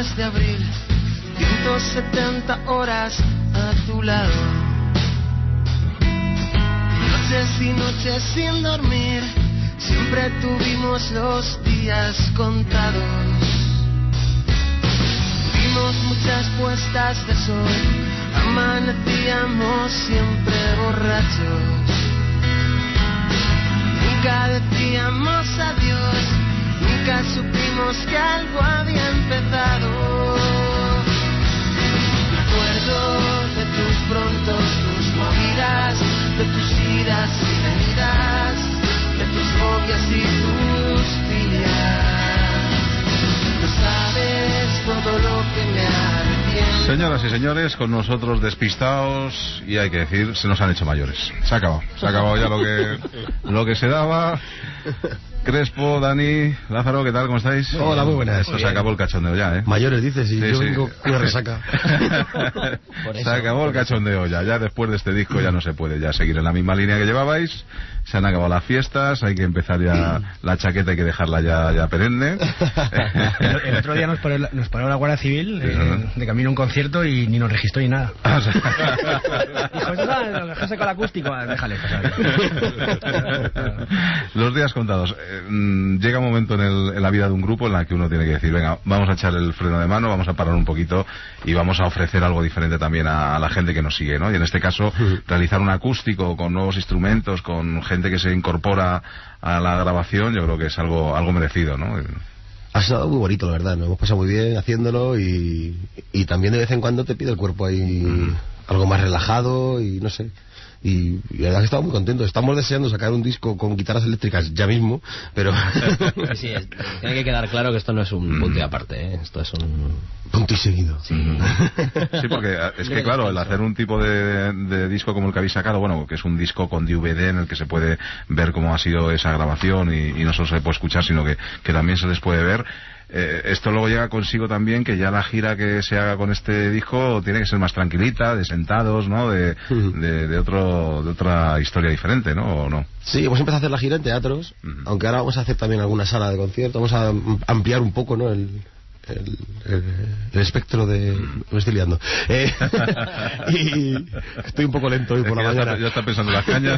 mes de abril, 170 horas a tu lado. Noches y noches sin dormir, siempre tuvimos los días contados. Vimos muchas puestas de sol, amanecíamos siempre borrachos. Nunca decíamos adiós, nunca supimos que algo había empezado. Recuerdo de tus prontos, tus movidas, de tus idas y venidas, de tus fobias y tus filias. No sabes todo lo que me arrepiento. Señoras y señores, con nosotros despistados, y hay que decir, se nos han hecho mayores. Se ha acabado ya lo que se daba. Crespo, Dani, Lázaro, ¿qué tal? ¿Cómo estáis? Hola, muy buenas. Esto se acabó el cachondeo ya, ¿eh? Mayores dices, y yo vengo con una resaca. Se acabó el cachondeo ya después de este disco ya no se puede ya seguir en la misma línea que llevabais. Se han acabado las fiestas, hay que empezar ya la chaqueta, hay que dejarla ya perenne. El otro día nos paró la Guardia Civil de camino a un concierto y ni nos registró ni nada. Dijo, lo dejaste con el acústico, déjale pasar. Los días contados. Llega un momento en la vida de un grupo en la que uno tiene que decir, venga, vamos a echar el freno de mano, vamos a parar un poquito y vamos a ofrecer algo diferente también a la gente que nos sigue, ¿no? Y en este caso, realizar un acústico con nuevos instrumentos, con gente que se incorpora a la grabación, yo creo que es algo merecido, ¿no? Ha estado muy bonito, la verdad, nos hemos pasado muy bien haciéndolo y también de vez en cuando te pide el cuerpo ahí algo más relajado y no sé. Y la verdad que estamos muy contentos. Estamos deseando sacar un disco con guitarras eléctricas ya mismo, pero... Sí, tiene que quedar claro que esto no es un punto y aparte, ¿eh? Esto es un... punto y seguido. Sí, porque es que claro, el hacer un tipo de disco como el que habéis sacado, bueno, que es un disco con DVD en el que se puede ver cómo ha sido esa grabación y no solo se puede escuchar, sino que también se les puede ver. Esto luego llega consigo también que ya la gira que se haga con este disco tiene que ser más tranquilita, de sentados, ¿no? De otra historia diferente, ¿no? ¿O no? Sí, hemos empezado a hacer la gira en teatros, aunque ahora vamos a hacer también alguna sala de concierto, vamos a ampliar un poco, ¿no? El espectro de... me estoy liando. Y estoy un poco lento hoy por la mañana. Ya está pensando en las cañas.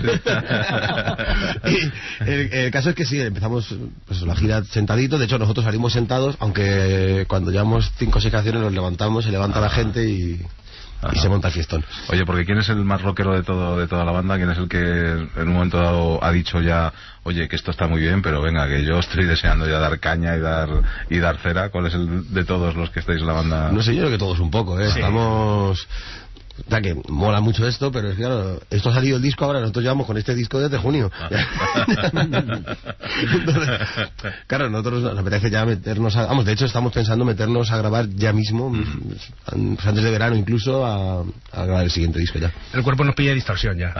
Y el caso es que sí, empezamos pues, la gira sentaditos. De hecho, nosotros salimos sentados, aunque cuando llevamos 5 o 6 canciones nos levantamos, se levanta la gente y se monta el fiestón. Oye, porque ¿quién es el más rockero de toda la banda? ¿Quién es el que en un momento dado ha dicho ya, oye, que esto está muy bien, pero venga, que yo estoy deseando ya dar caña y dar cera? ¿Cuál es el de todos los que estáis en la banda? No sé, yo creo que todos un poco, ¿eh? Sí. Estamos... Ya que mola mucho esto, pero es que claro, esto ha salido el disco ahora, nosotros llevamos con este disco desde junio. Entonces, claro, nosotros nos apetece ya meternos de hecho estamos pensando meternos a grabar ya mismo, antes de verano incluso, a grabar el siguiente disco ya. El cuerpo nos pide distorsión ya.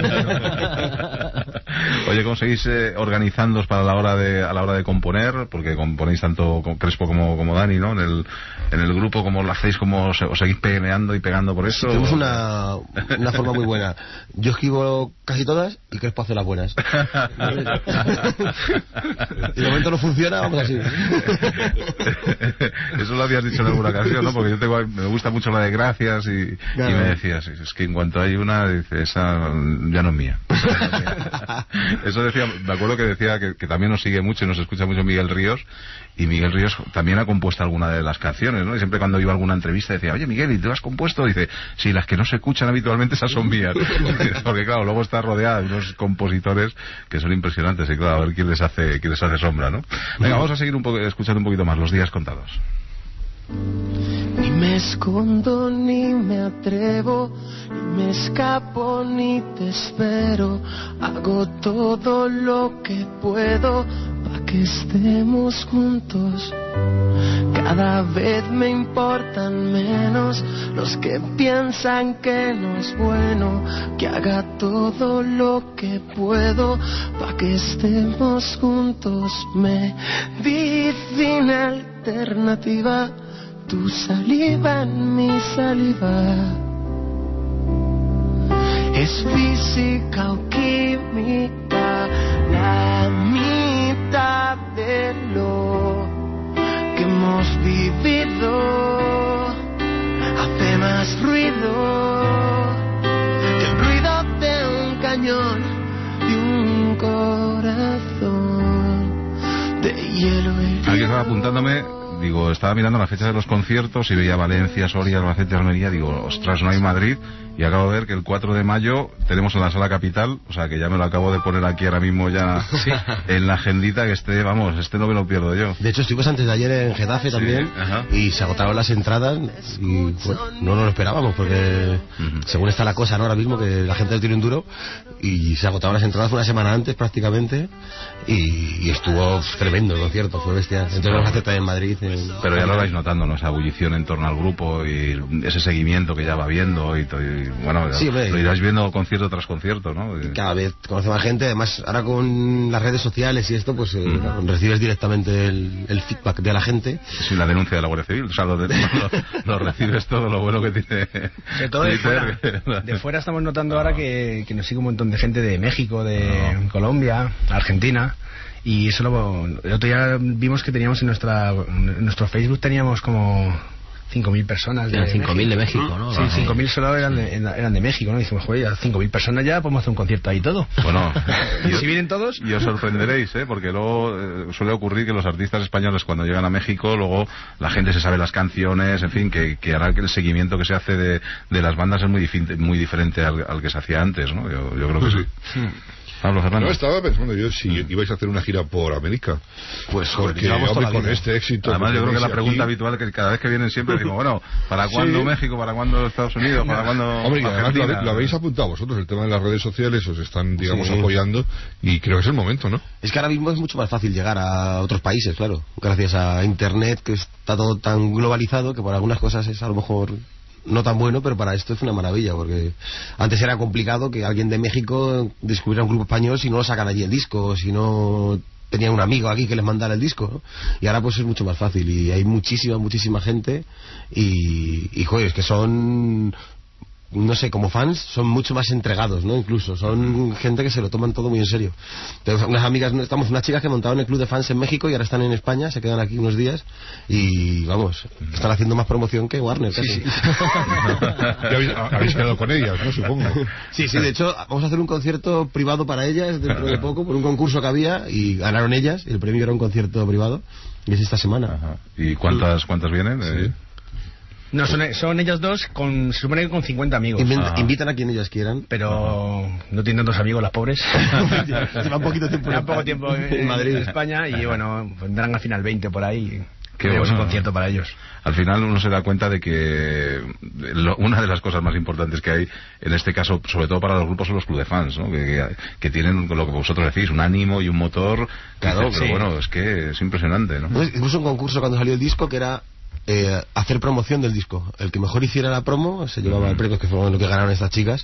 Oye, ¿cómo seguís organizándoos para a la hora de componer? Porque componéis tanto Crespo como Dani, ¿no? En el grupo, ¿cómo lo hacéis? ¿Cómo os seguís peneando y pegando por eso? Tenemos una forma muy buena. Yo escribo casi todas y Crespo hace las buenas. Y de momento no funciona, vamos así. Eso lo habías dicho en alguna ocasión, ¿no? Porque me gusta mucho la de gracias y me decías, es que en cuanto hay una, dice, esa ya no es mía. Eso decía, me acuerdo que decía que también nos sigue mucho y nos escucha mucho Miguel Ríos. Y Miguel Ríos también ha compuesto alguna de las canciones, ¿no? Y siempre cuando iba a alguna entrevista decía, oye Miguel, ¿y tú has compuesto? Dice, sí, las que no se escuchan habitualmente esas son mías. Porque claro, luego está rodeada de unos compositores que son impresionantes y claro, a ver quién les hace sombra, ¿no? Venga, vamos a seguir escuchando un poquito más Los días contados. Ni me escondo, ni me atrevo, ni me escapo, ni te espero. Hago todo lo que puedo pa' que estemos juntos. Cada vez me importan menos los que piensan que no es bueno. Que haga todo lo que puedo pa' que estemos juntos. Medicina alternativa, tu saliva en mi saliva. Es física o química, la mitad de lo que hemos vivido hace más ruido que el ruido de un cañón y un corazón de hielo. Alguien estaba apuntándome, digo, estaba mirando la fecha de los conciertos y veía Valencia, Soria, Albacete, Almería, digo, ostras, no hay Madrid, y acabo de ver que el 4 de mayo tenemos en la Sala Capital, o sea que ya me lo acabo de poner aquí ahora mismo ya en la agendita, que este no me lo pierdo yo. De hecho estuvimos antes de ayer en Getafe también, y se agotaron las entradas y bueno, no nos lo esperábamos porque según está la cosa, ¿no? Ahora mismo que la gente tiene un duro, y se agotaron las entradas una semana antes prácticamente, y estuvo tremendo el concierto, fue bestia. Entonces vamos a hacer también en Madrid. Pero ya lo vais notando, ¿no? Esa ebullición en torno al grupo y ese seguimiento que ya va viendo y bueno, sí, lo iráis viendo concierto tras concierto, ¿no? Cada vez conoce más gente, además ahora con las redes sociales y esto, pues recibes directamente el feedback de la gente. Sí, la denuncia de la Guardia Civil, o sea, lo recibes todo lo bueno que tiene. Sobre todo de fuera estamos notando ahora que nos sigue un montón de gente de México, de Colombia, Argentina. Y eso el otro día vimos que teníamos en nuestro Facebook teníamos como 5.000 personas. 5.000 de México, ¿no? Sí, 5.000 solo eran de México, ¿no? Y decimos, joder, 5.000 personas ya podemos hacer un concierto ahí todo. Bueno, si vienen todos. Y os sorprenderéis, porque luego suele ocurrir que los artistas españoles cuando llegan a México, luego la gente se sabe las canciones, en fin, que hará que el seguimiento que se hace de las bandas es muy diferente al que se hacía antes, ¿no? Yo creo que sí. Pablo Fernando. No, estaba pensando yo si ibais a hacer una gira por América. Pues porque hombre, con este éxito. Además, yo creo que la pregunta habitual que cada vez que vienen siempre decimos, bueno, ¿para cuándo México? ¿Para cuándo Estados Unidos? ¿Para cuándo? Hombre, y además lo habéis apuntado vosotros, el tema de las redes sociales os están, digamos, apoyando, y creo que es el momento, ¿no? Es que ahora mismo es mucho más fácil llegar a otros países, claro, gracias a Internet, que está todo tan globalizado que por algunas cosas es a lo mejor no tan bueno, pero para esto es una maravilla, porque antes era complicado que alguien de México descubriera un grupo español si no lo sacan allí el disco, si no tenían un amigo aquí que les mandara el disco, ¿no? Y ahora pues es mucho más fácil, y hay muchísima gente, y joder, es que son, no sé, como fans son mucho más entregados, ¿no? Incluso son gente que se lo toman todo muy en serio. Tenemos unas amigas, unas chicas que montaron el club de fans en México y ahora están en España, se quedan aquí unos días y vamos, están haciendo más promoción que Warner casi. Sí. Habéis quedado con ellas, ¿no? Supongo. Sí, de hecho vamos a hacer un concierto privado para ellas dentro de poco, por un concurso que había, y ganaron ellas, y el premio era un concierto privado, y es esta semana. Ajá. ¿Y cuántas vienen? Sí. No, son ellas dos, se supone que con 50 amigos. Invitan a quien ellas quieran. Pero no tienen tantos amigos las pobres. Llevan poco tiempo en Madrid, en España, y bueno, vendrán al final 20 por ahí. Qué bueno, un concierto para ellos. Al final uno se da cuenta de que una de las cosas más importantes que hay en este caso, sobre todo para los grupos, son los clubes de fans, ¿no? Que tienen lo que vosotros decís, un ánimo y un motor. Claro, pero bueno, es que es impresionante, ¿no? Incluso un concurso cuando salió el disco que era hacer promoción del disco. El que mejor hiciera la promo se llevaba el premio, que fue lo que ganaron estas chicas,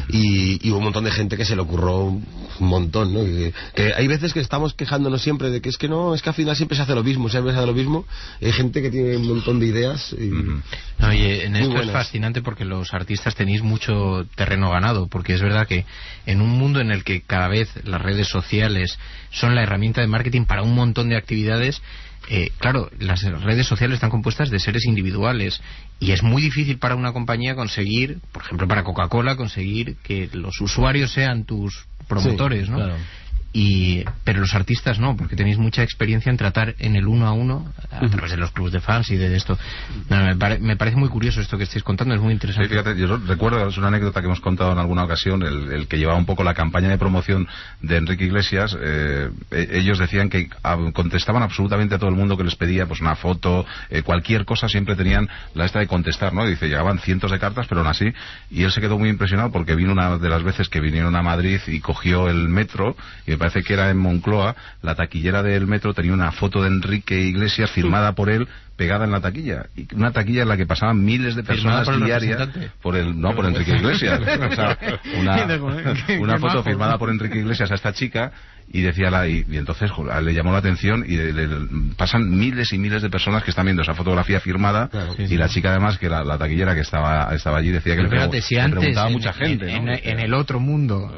y hubo un montón de gente que se le ocurrió un montón, ¿no? Que hay veces que estamos quejándonos siempre de que es que al final siempre se hace lo mismo, hay gente que tiene un montón de ideas Oye, en esto es fascinante porque los artistas tenéis mucho terreno ganado, porque es verdad que en un mundo en el que cada vez las redes sociales son la herramienta de marketing para un montón de actividades, claro, las redes sociales están compuestas de seres individuales y es muy difícil para una compañía conseguir, por ejemplo para Coca-Cola, conseguir que los usuarios sean tus promotores, ¿no? Claro. Pero los artistas no, porque tenéis mucha experiencia en tratar en el uno a uno a través de los clubes de fans y de esto. Me parece muy curioso esto que estáis contando, es muy interesante. Sí, fíjate, yo recuerdo, es una anécdota que hemos contado en alguna ocasión, el que llevaba un poco la campaña de promoción de Enrique Iglesias. Ellos decían que contestaban absolutamente a todo el mundo que les pedía pues una foto, cualquier cosa, siempre tenían la esta de contestar, ¿no? Dice, llegaban cientos de cartas, pero aún así, y él se quedó muy impresionado porque vino una de las veces que vinieron a Madrid y cogió el metro, y me parece que era en Moncloa, la taquillera del metro tenía una foto de Enrique Iglesias firmada por él, pegada en la taquilla, y una taquilla en la que pasaban miles de personas diarias por Enrique Iglesias. O sea, una foto firmada por Enrique Iglesias a esta chica, y decía y entonces le llamó la atención, y pasan miles y miles de personas que están viendo esa fotografía firmada, y la chica además, que la taquillera que estaba allí, decía que le preguntaba a mucha gente, ¿no? En el otro mundo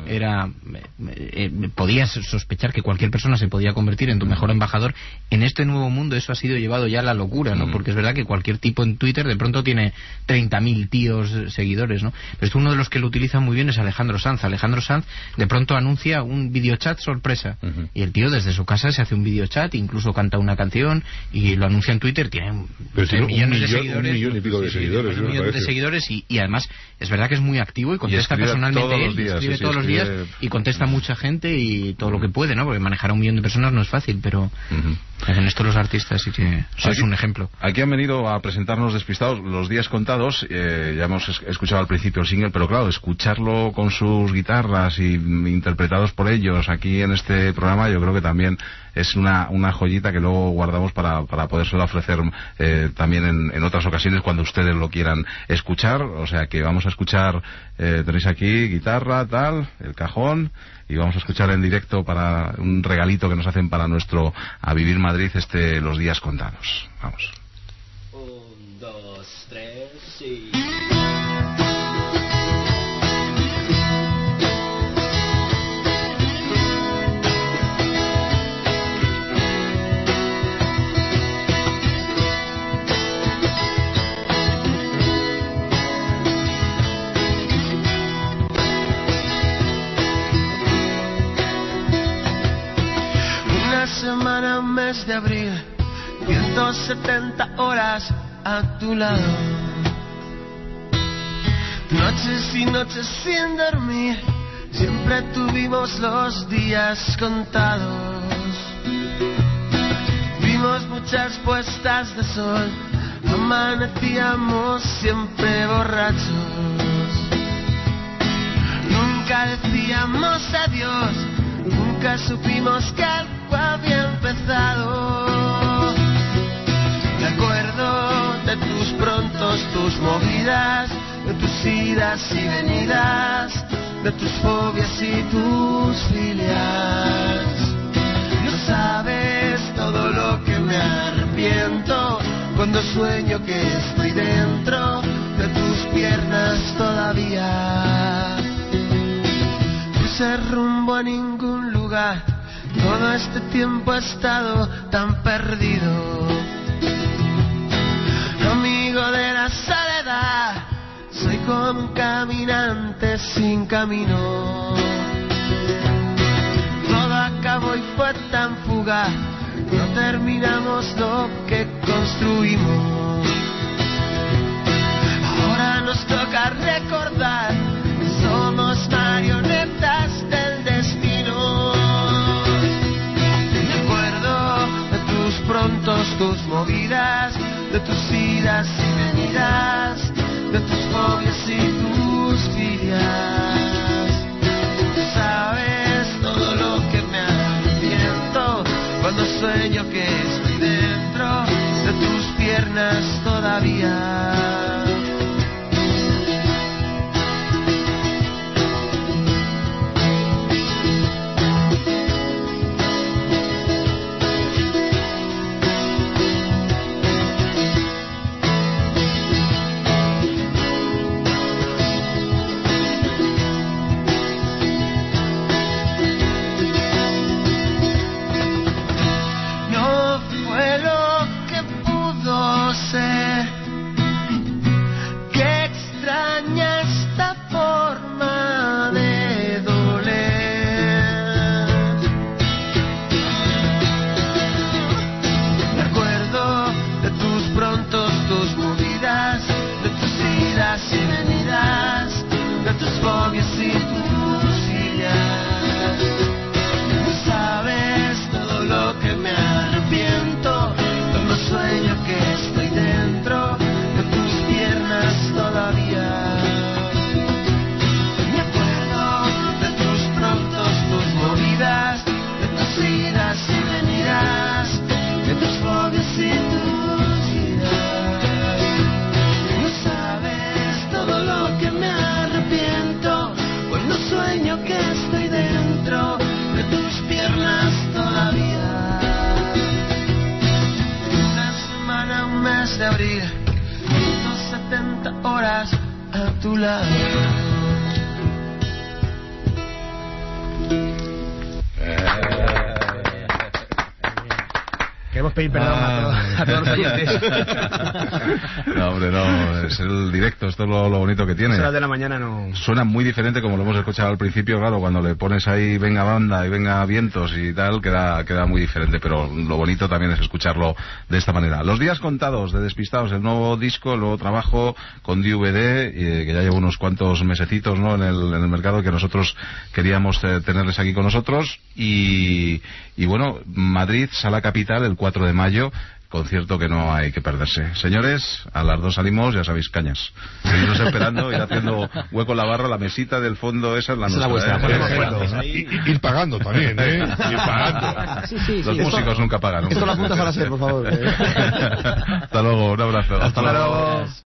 podías sospechar que cualquier persona se podía convertir en tu mejor embajador. En este nuevo mundo eso ha sido llevado ya a la locura. locura, ¿no? Porque es verdad que cualquier tipo en Twitter de pronto tiene 30.000 tíos seguidores, ¿no? Pero uno de los que lo utiliza muy bien es Alejandro Sanz. Alejandro Sanz de pronto anuncia un videochat sorpresa y el tío desde su casa se hace un videochat, incluso canta una canción y lo anuncia en Twitter. Tiene millones de seguidores, 1 millón y pico de seguidores, un millón de seguidores y además es verdad que es muy activo y contesta personalmente escribe todos los días y contesta a mucha gente y todo lo que puede, ¿no? Porque manejar a 1 millón de personas no es fácil, pero en esto los artistas sí que sois un ejemplo. Aquí han venido a presentarnos Despistados los días contados. Ya hemos escuchado al principio el single, pero claro, escucharlo con sus guitarras y interpretados por ellos aquí en este programa, yo creo que también es una joyita que luego guardamos para podérselo ofrecer también en otras ocasiones cuando ustedes lo quieran escuchar. O sea que vamos a escuchar, tenéis aquí guitarra, tal, el cajón, y vamos a escuchar en directo para un regalito que nos hacen para nuestro A Vivir Madrid Los días contados. Vamos. 1, 2, 3 y... Semana, un mes de abril, 170 horas a tu lado, noches y noches sin dormir, siempre tuvimos los días contados, vimos muchas puestas de sol, amanecíamos siempre borrachos, nunca decíamos adiós, nunca supimos que algo había empezado. Me acuerdo de tus prontos, tus movidas, de tus idas y venidas, de tus fobias y tus filias. No sabes todo lo que me arrepiento cuando sueño que estoy dentro de tus piernas todavía. No sé rumbo a ningún lugar, todo este tiempo he estado tan perdido. Amigo de la soledad, soy como un caminante sin camino. Todo acabó y fue tan fugaz, no terminamos lo que construimos. Ahora nos toca recordar que somos marionetas del destino. Prontos tus movidas, de tus idas y venidas, de tus fobias y tus filias. Sabes todo lo que me arrepiento cuando sueño que estoy dentro de tus piernas todavía. pedir perdón a todos los oyentes. No, hombre, no, es el directo, esto es lo bonito que tiene. A las de la mañana no... Suena muy diferente, como lo hemos escuchado al principio, claro, cuando le pones ahí venga banda y venga vientos y tal, queda muy diferente, pero lo bonito también es escucharlo de esta manera. Los días contados de Despistados, el nuevo disco, el nuevo trabajo con DVD, que ya lleva unos cuantos mesecitos, ¿no?, en el mercado, que nosotros queríamos tenerles aquí con nosotros, y bueno, Madrid, Sala Capital, el 4 de mayo, concierto que no hay que perderse. Señores, a las 2 salimos, ya sabéis, cañas. Seguimos esperando, ir haciendo hueco en la barra, la mesita del fondo, esa es la nuestra. Ir pagando también, ir pagando. Los músicos nunca pagan. Esto lo apuntas a la SER, por favor. Hasta luego, un abrazo. Hasta luego.